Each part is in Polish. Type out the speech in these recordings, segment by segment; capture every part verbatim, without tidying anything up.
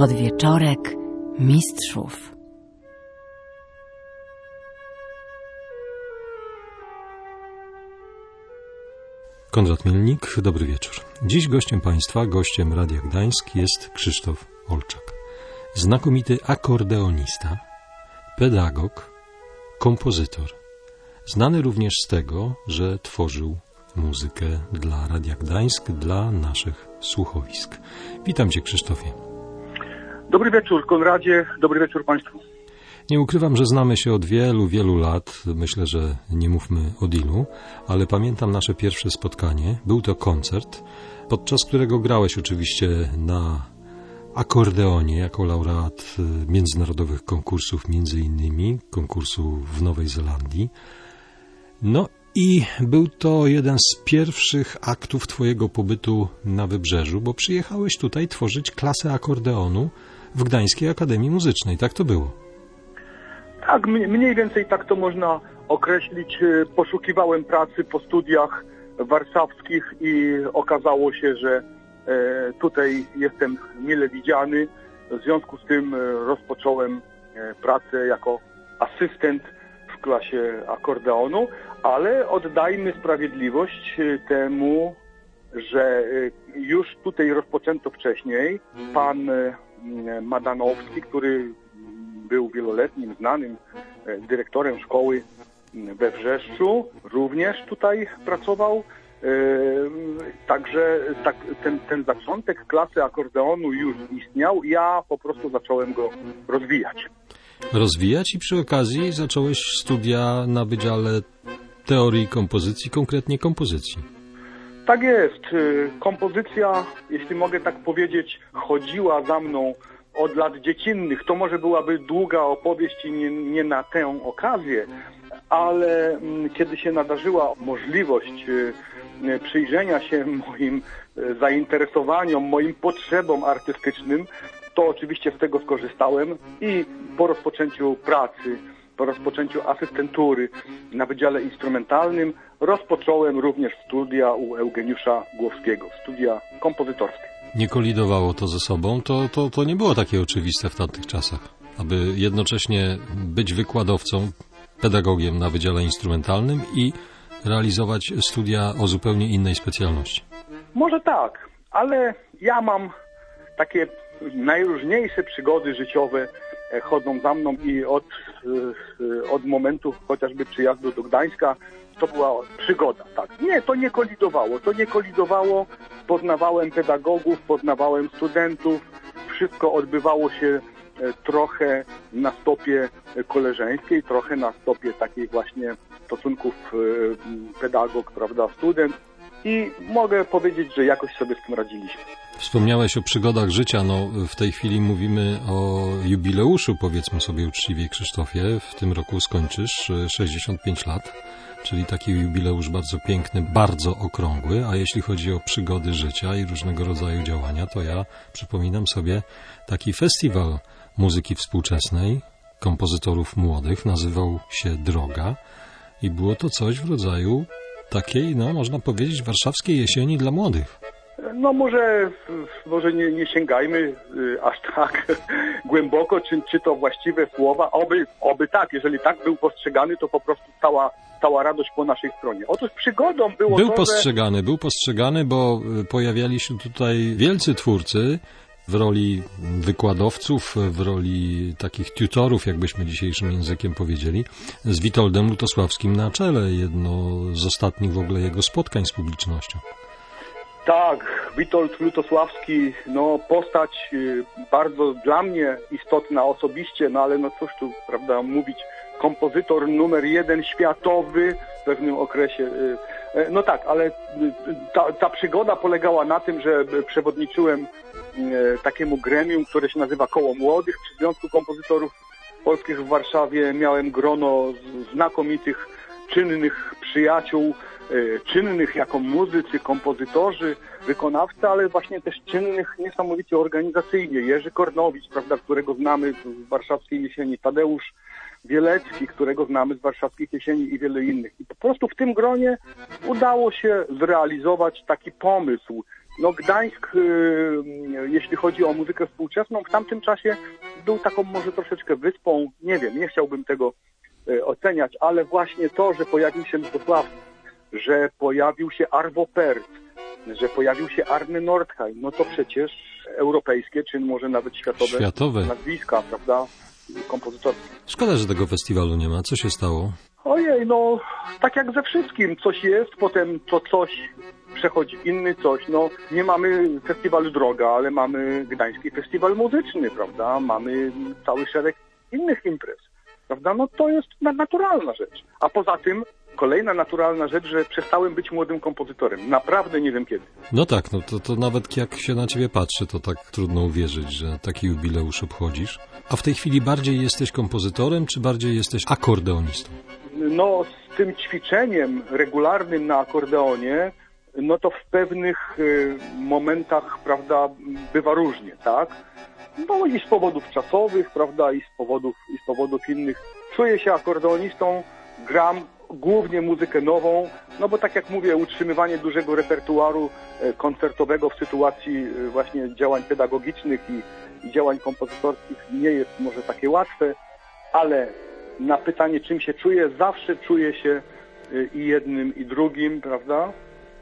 Podwieczorek mistrzów. Konrad Mielnik, dobry wieczór. Dziś gościem Państwa, gościem Radia Gdańsk jest Krzysztof Olczak. Znakomity akordeonista, pedagog, kompozytor. Znany również z tego, że tworzył muzykę dla Radia Gdańsk, dla naszych słuchowisk. Witam Cię, Krzysztofie. Dobry wieczór, Konradzie. Dobry wieczór Państwu. Nie ukrywam, że znamy się od wielu, wielu lat. Myślę, że nie mówmy od ilu, ale pamiętam nasze pierwsze spotkanie. Był to koncert, podczas którego grałeś oczywiście na akordeonie jako laureat międzynarodowych konkursów, między innymi konkursu w Nowej Zelandii. No i był to jeden z pierwszych aktów Twojego pobytu na Wybrzeżu, bo przyjechałeś tutaj tworzyć klasę akordeonu w Gdańskiej Akademii Muzycznej. Tak to było? Tak, mniej więcej tak to można określić. Poszukiwałem pracy po studiach warszawskich i okazało się, że tutaj jestem mile widziany. W związku z tym rozpocząłem pracę jako asystent w klasie akordeonu, ale oddajmy sprawiedliwość temu, że już tutaj rozpoczęto wcześniej. Pan Madanowski, który był wieloletnim, znanym dyrektorem szkoły we Wrzeszczu, również tutaj pracował. Także tak, ten, ten zaczątek klasy akordeonu już istniał. Ja po prostu zacząłem go rozwijać. Rozwijać i przy okazji zacząłeś studia na Wydziale Teorii Kompozycji, konkretnie kompozycji. Tak jest. Kompozycja, jeśli mogę tak powiedzieć, chodziła za mną od lat dziecinnych. To może byłaby długa opowieść i nie, nie na tę okazję, ale kiedy się nadarzyła możliwość przyjrzenia się moim zainteresowaniom, moim potrzebom artystycznym, to oczywiście z tego skorzystałem i po rozpoczęciu pracy, po rozpoczęciu asystentury na Wydziale Instrumentalnym rozpocząłem również studia u Eugeniusza Głowskiego, studia kompozytorskie. Nie kolidowało to ze sobą, to, to, to nie było takie oczywiste w tamtych czasach, aby jednocześnie być wykładowcą, pedagogiem na Wydziale Instrumentalnym i realizować studia o zupełnie innej specjalności. Może tak, ale ja mam takie najróżniejsze przygody życiowe chodzą za mną i od, od momentu chociażby przyjazdu do Gdańska to była przygoda, tak. Nie, to nie kolidowało, to nie kolidowało. Poznawałem pedagogów, poznawałem studentów. Wszystko odbywało się trochę na stopie koleżeńskiej, trochę na stopie takiej właśnie stosunków pedagog, prawda, student. I mogę powiedzieć, że jakoś sobie z tym radziliśmy. Wspomniałeś o przygodach życia. No, w tej chwili mówimy o jubileuszu, powiedzmy sobie uczciwie, Krzysztofie. W tym roku skończysz sześćdziesiąt pięć lat, czyli taki jubileusz bardzo piękny, bardzo okrągły. A jeśli chodzi o przygody życia i różnego rodzaju działania, to ja przypominam sobie taki festiwal muzyki współczesnej, kompozytorów młodych, nazywał się Droga i było to coś w rodzaju takiej, no można powiedzieć, warszawskiej jesieni dla młodych. No może, może nie, nie sięgajmy y, aż tak głęboko, czy, czy to właściwe słowa. Oby, oby tak, jeżeli tak był postrzegany, to po prostu cała, cała radość po naszej stronie. Otóż przygodą było Był to, postrzegany, że... był postrzegany, bo pojawiali się tutaj wielcy twórcy w roli wykładowców, w roli takich tutorów, jakbyśmy dzisiejszym językiem powiedzieli, z Witoldem Lutosławskim na czele. Jedno z ostatnich w ogóle jego spotkań z publicznością. Tak, Witold Lutosławski, no postać bardzo dla mnie istotna osobiście, no ale no cóż tu, prawda, mówić, kompozytor numer jeden światowy w pewnym okresie. No tak, ale ta, ta przygoda polegała na tym, że przewodniczyłem takiemu gremium, które się nazywa Koło Młodych przy Związku Kompozytorów Polskich w Warszawie. Miałem grono znakomitych, czynnych przyjaciół, czynnych jako muzycy, kompozytorzy, wykonawcy, ale właśnie też czynnych niesamowicie organizacyjnie. Jerzy Kornowicz, prawda, którego znamy z warszawskiej jesieni, Tadeusz Wielecki, którego znamy z warszawskich jesieni i wiele innych. I po prostu w tym gronie udało się zrealizować taki pomysł, No Gdańsk, y, jeśli chodzi o muzykę współczesną, w tamtym czasie był taką może troszeczkę wyspą, nie wiem, nie chciałbym tego y, oceniać, ale właśnie to, że pojawił się Lutosławski, że pojawił się Arvo Pärt, że pojawił się Arne Nordheim, no to przecież europejskie, czy może nawet światowe, Światowe. nazwiska, prawda, kompozytorskie. Szkoda, że tego festiwalu nie ma. Co się stało? Ojej, no tak jak ze wszystkim, coś jest, potem to coś przechodzi inny coś. No nie mamy festiwalu Droga, ale mamy Gdański Festiwal Muzyczny, prawda? Mamy cały szereg innych imprez, prawda? No to jest naturalna rzecz. A poza tym kolejna naturalna rzecz, że przestałem być młodym kompozytorem. Naprawdę nie wiem kiedy. No tak, no to, to nawet jak się na ciebie patrzy, to tak trudno uwierzyć, że taki jubileusz obchodzisz. A w tej chwili bardziej jesteś kompozytorem, czy bardziej jesteś akordeonistą? No z tym ćwiczeniem regularnym na akordeonie, no to w pewnych y, momentach, prawda, bywa różnie, tak? No i z powodów czasowych, prawda, i z powodów, i z powodów innych. Czuję się akordeonistą, gram głównie muzykę nową, no bo tak jak mówię, utrzymywanie dużego repertuaru y, koncertowego w sytuacji y, właśnie działań pedagogicznych i, i działań kompozytorskich nie jest może takie łatwe, ale na pytanie, czym się czuję, zawsze czuję się y, i jednym, i drugim, prawda?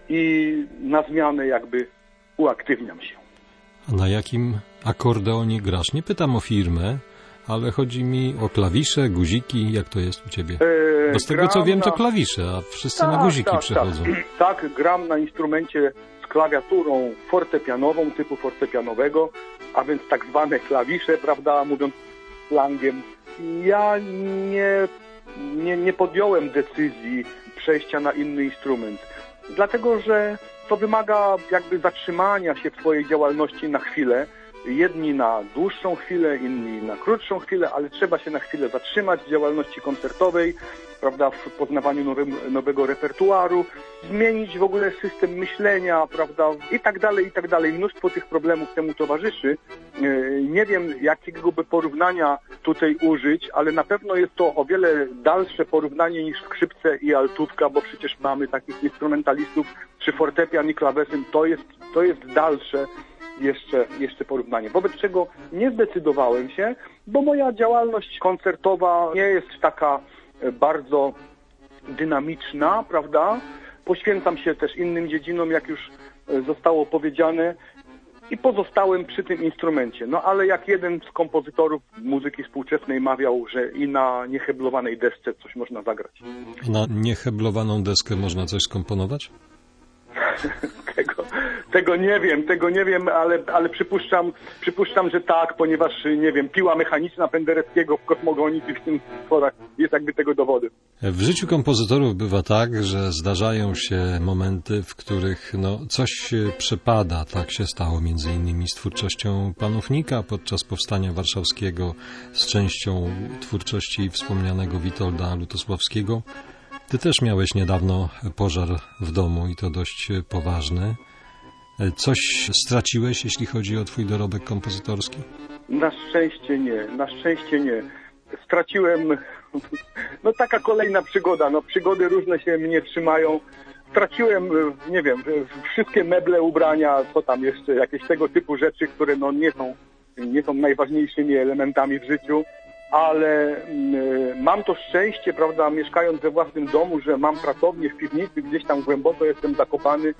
I na zmianę jakby uaktywniam się. A na jakim akordeonie grasz? Nie pytam o firmę, ale chodzi mi o klawisze, guziki, jak to jest u ciebie? Eee, Bo z tego co wiem, na... to klawisze, a wszyscy tak, na guziki tak, przechodzą. Tak. tak, gram na instrumencie z klawiaturą fortepianową, typu fortepianowego, a więc tak zwane klawisze, prawda, mówiąc slangiem. Ja nie, nie, nie podjąłem decyzji przejścia na inny instrument. Dlatego, że to wymaga jakby zatrzymania się w swojej działalności na chwilę. Jedni na dłuższą chwilę, inni na krótszą chwilę, ale trzeba się na chwilę zatrzymać w działalności koncertowej, prawda, w poznawaniu nowym, nowego repertuaru, zmienić w ogóle system myślenia, prawda, i tak dalej, i tak dalej. Mnóstwo tych problemów temu towarzyszy. Nie wiem, jakiego by porównania tutaj użyć, ale na pewno jest to o wiele dalsze porównanie niż skrzypce i altówka, bo przecież mamy takich instrumentalistów, czy fortepian i klawesyn, to jest, to jest dalsze jeszcze, jeszcze porównanie. Wobec czego nie zdecydowałem się, bo moja działalność koncertowa nie jest taka bardzo dynamiczna, prawda? Poświęcam się też innym dziedzinom, jak już zostało powiedziane, i pozostałem przy tym instrumencie. No ale jak jeden z kompozytorów muzyki współczesnej mawiał, że i na nieheblowanej desce coś można zagrać. Na nieheblowaną deskę można coś skomponować? Tego, tego nie wiem, tego nie wiem, ale, ale przypuszczam, przypuszczam, że tak, ponieważ, nie wiem, piła mechaniczna Pendereckiego w Kosmogonii w tych utworach jest jakby tego dowodem. W życiu kompozytorów bywa tak, że zdarzają się momenty, w których no, coś przepada. Tak się stało między innymi z twórczością Panównika podczas powstania warszawskiego, z częścią twórczości wspomnianego Witolda Lutosławskiego. Ty też miałeś niedawno pożar w domu i to dość poważny. Coś straciłeś, jeśli chodzi o twój dorobek kompozytorski? Na szczęście nie, na szczęście nie. Straciłem, no taka kolejna przygoda, no przygody różne się mnie trzymają. Straciłem, nie wiem, wszystkie meble, ubrania, co tam jeszcze, jakieś tego typu rzeczy, które no nie są, nie są najważniejszymi elementami w życiu. Ale y, mam to szczęście, prawda, mieszkając we własnym domu, że mam pracownię w piwnicy, gdzieś tam głęboko jestem zakopany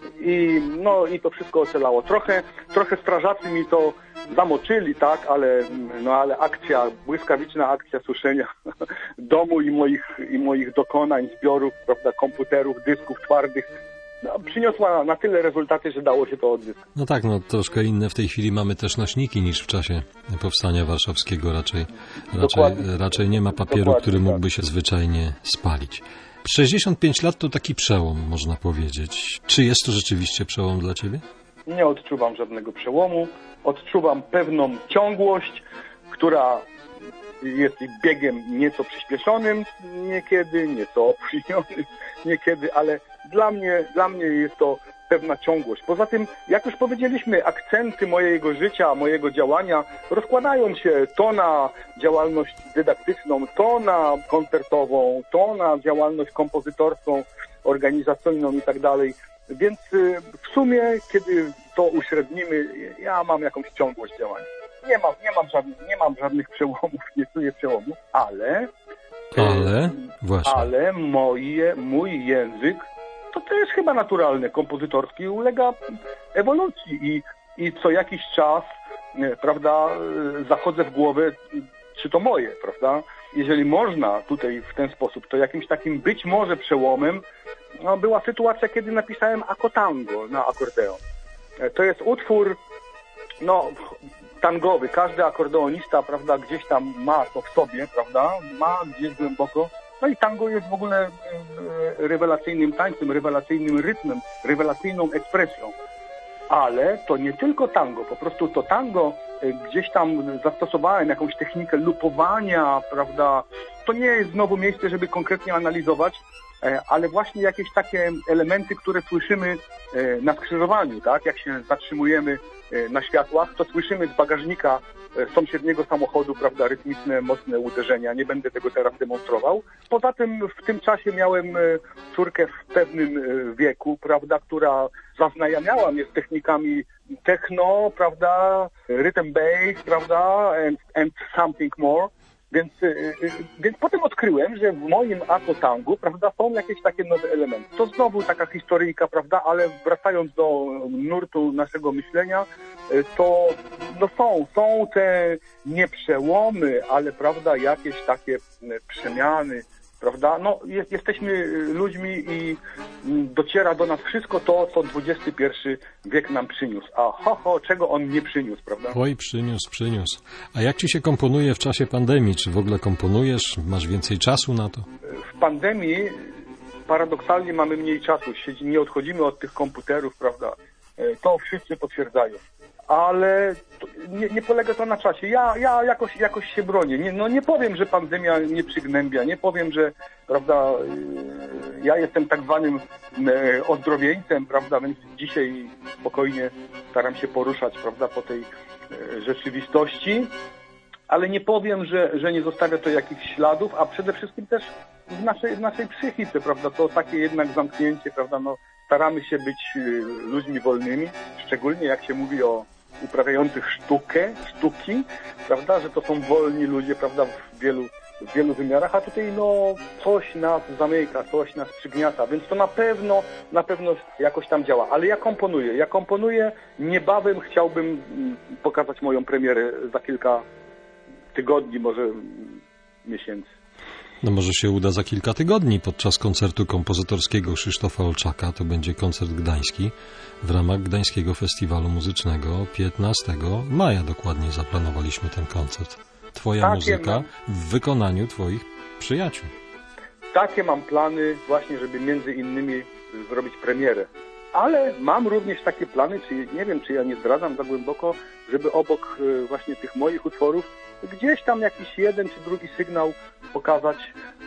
i no i to wszystko ocalało. Trochę, trochę strażacy mi to zamoczyli, tak, ale, no, ale akcja, błyskawiczna akcja suszenia domu i moich, i moich dokonań, zbiorów, prawda, komputerów, dysków twardych, no, przyniosła na tyle rezultaty, że dało się to odzyskać. No tak, no troszkę inne w tej chwili mamy też nośniki niż w czasie powstania warszawskiego. Raczej, raczej, raczej nie ma papieru, Dokładnie, który mógłby tak. się zwyczajnie spalić. sześćdziesiąt pięć lat to taki przełom, można powiedzieć. Czy jest to rzeczywiście przełom dla ciebie? Nie odczuwam żadnego przełomu. Odczuwam pewną ciągłość, która jest biegiem nieco przyspieszonym niekiedy, nieco opóźnionym niekiedy, ale dla mnie, dla mnie jest to pewna ciągłość. Poza tym, jak już powiedzieliśmy, akcenty mojego życia, mojego działania rozkładają się to na działalność dydaktyczną, to na koncertową, to na działalność kompozytorską, organizacyjną i tak dalej. Więc w sumie, kiedy to uśrednimy, ja mam jakąś ciągłość działania. Nie mam, nie mam, żadnych, nie mam żadnych przełomów, nie czuję przełomów, ale... Ale, właśnie. Ale moje, mój język, to też chyba naturalny, kompozytorski, ulega ewolucji i, i co jakiś czas, prawda, zachodzę w głowę, czy to moje, prawda? Jeżeli można tutaj w ten sposób, to jakimś takim być może przełomem no, była sytuacja, kiedy napisałem Akotango na akordeon. To jest utwór, no, tangowy. Każdy akordeonista, prawda, gdzieś tam ma to w sobie, prawda, ma gdzieś głęboko. No i tango jest w ogóle rewelacyjnym tańcem, rewelacyjnym rytmem, rewelacyjną ekspresją. Ale to nie tylko tango, po prostu to tango gdzieś tam zastosowałem jakąś technikę lupowania, prawda. To nie jest znowu miejsce, żeby konkretnie analizować, ale właśnie jakieś takie elementy, które słyszymy na skrzyżowaniu, tak? Jak się zatrzymujemy na światłach, to słyszymy z bagażnika sąsiedniego samochodu, prawda, rytmiczne, mocne uderzenia. Nie będę tego teraz demonstrował. Poza tym w tym czasie miałem córkę w pewnym wieku, prawda, która zaznajamiała mnie z technikami techno, prawda, rhythm bass, prawda, and, and something more. Więc, więc potem odkryłem, że w moim akotangu, prawda, są jakieś takie nowe elementy. To znowu taka historyjka, prawda, ale wracając do nurtu naszego myślenia, to no są, są te nie przełomy, ale prawda, jakieś takie przemiany, prawda, no jest, jesteśmy ludźmi i dociera do nas wszystko to, co dwudziesty pierwszy wiek nam przyniósł. A ho, ho, czego on nie przyniósł, prawda? Oj, przyniósł, przyniósł. A jak ci się komponuje w czasie pandemii? Czy w ogóle komponujesz? Masz więcej czasu na to? W pandemii paradoksalnie mamy mniej czasu. Nie odchodzimy od tych komputerów, prawda? To wszyscy potwierdzają. Ale nie, nie polega to na czasie. Ja, ja jakoś, jakoś się bronię. Nie, no nie powiem, że pandemia nie przygnębia. Nie powiem, że, prawda, ja jestem tak zwanym ozdrowieńcem, prawda, więc dzisiaj spokojnie staram się poruszać, prawda, po tej rzeczywistości. Ale nie powiem, że, że nie zostawia to jakichś śladów, a przede wszystkim też w naszej, w naszej psychice, prawda, to takie jednak zamknięcie, prawda, no staramy się być ludźmi wolnymi, szczególnie jak się mówi o uprawiających sztukę, sztuki, prawda, że to są wolni ludzie, prawda, w wielu, w wielu wymiarach, a tutaj no coś nas zamyka, coś nas przygniata, więc to na pewno, na pewno jakoś tam działa. Ale ja komponuję, ja komponuję, niebawem chciałbym pokazać moją premierę za kilka tygodni, może miesięcy. No może się uda za kilka tygodni podczas koncertu kompozytorskiego Krzysztofa Olczaka. To będzie koncert gdański w ramach Gdańskiego Festiwalu Muzycznego. piętnastego maja dokładnie zaplanowaliśmy ten koncert. Twoja Takie muzyka mam... w wykonaniu twoich przyjaciół. Takie mam plany właśnie, żeby między innymi zrobić premierę. Ale mam również takie plany, czy nie wiem, czy ja nie zdradzam za głęboko, żeby obok właśnie tych moich utworów gdzieś tam jakiś jeden czy drugi sygnał pokazać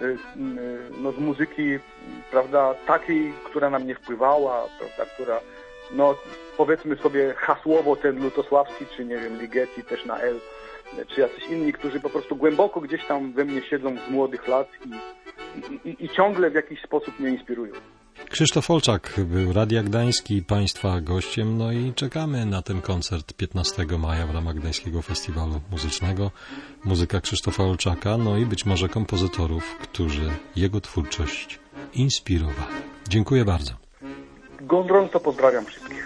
no, z muzyki, prawda, takiej, która na mnie wpływała, prawda, która, no powiedzmy sobie hasłowo ten Lutosławski, czy nie wiem, Ligeti też na L, czy jacyś inni, którzy po prostu głęboko gdzieś tam we mnie siedzą z młodych lat i, i, i ciągle w jakiś sposób mnie inspirują. Krzysztof Olczak był Radia Gdański Państwa gościem, no i czekamy na ten koncert piętnastego maja w ramach Gdańskiego Festiwalu Muzycznego. Muzyka Krzysztofa Olczaka, no i być może kompozytorów, którzy jego twórczość inspirowali. Dziękuję bardzo. Gorąco pozdrawiam wszystkich.